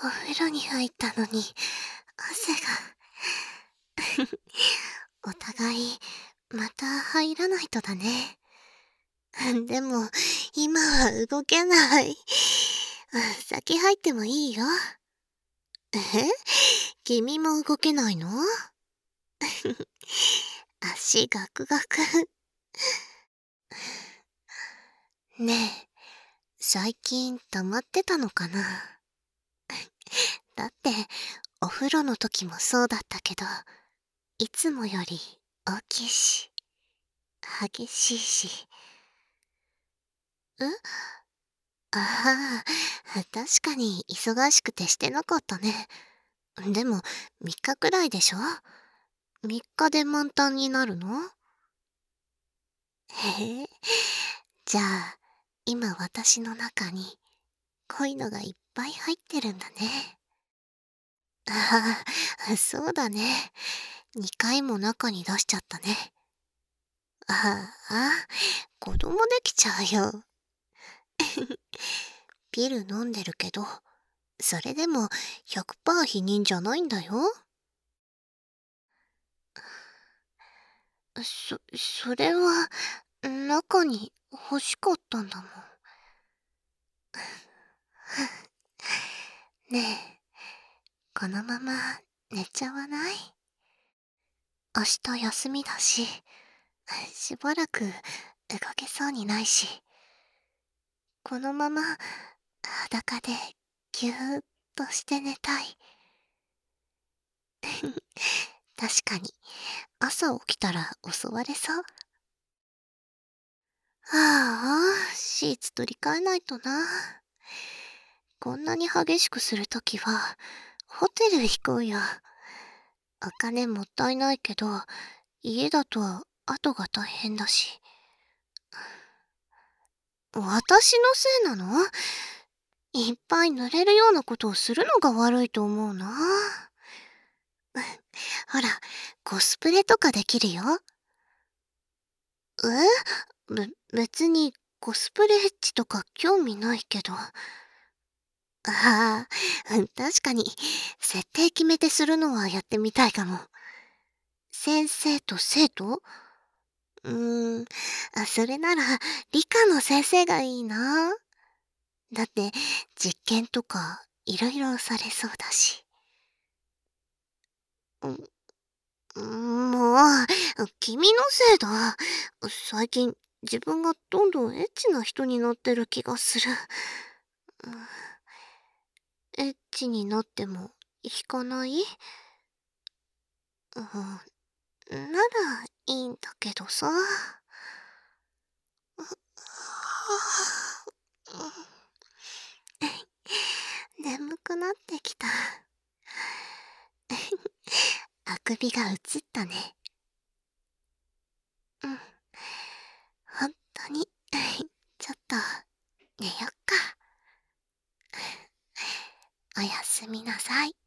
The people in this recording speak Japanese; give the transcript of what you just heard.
お風呂に入ったのに、汗が。お互い、また入らないとだね。でも、今は動けない。先入ってもいいよ。え、君も動けないの？足ガクガク。ねえ、最近溜まってたのかな？だって、お風呂の時もそうだったけど、いつもより大きいし、激しいし。ああ、確かに忙しくてしてなかったね。でも、3日くらいでしょ？ 3 日で満タンになるの？へえ。じゃあ、今私の中に恋のがいっぱい入ってるんだね。ああ、そうだね。2回も中に出しちゃったね。ああ、子供できちゃうよ。ピル飲んでるけど、それでも100%否認じゃないんだよ。それは、中に欲しかったんだもん。ねえ、このまま寝ちゃわない？明日休みだし、しばらく動けそうにないし、このまま裸でぎゅーっとして寝たい。確かに、朝起きたら襲われそう。ああ、シーツ取り替えないとな。こんなに激しくするときは、ホテル行こうよ。お金もったいないけど、家だと後が大変だし。私のせいなの？いっぱい濡れるようなことをするのが悪いと思うな。ほら、コスプレとかできるよ。別にコスプレエッチとか興味ないけど。ああ、確かに、設定決めてするのはやってみたいかも。先生と生徒？それなら理科の先生がいいな。だって実験とかいろいろされそうだし。もう、君のせいだ。最近自分がどんどんエッチな人になってる気がする。エッチになっても引かない？ならいいんだけどさ。眠くなってきた。あくびが映ったね。ほんとに、ちょっと、寝よっか。おやすみなさい。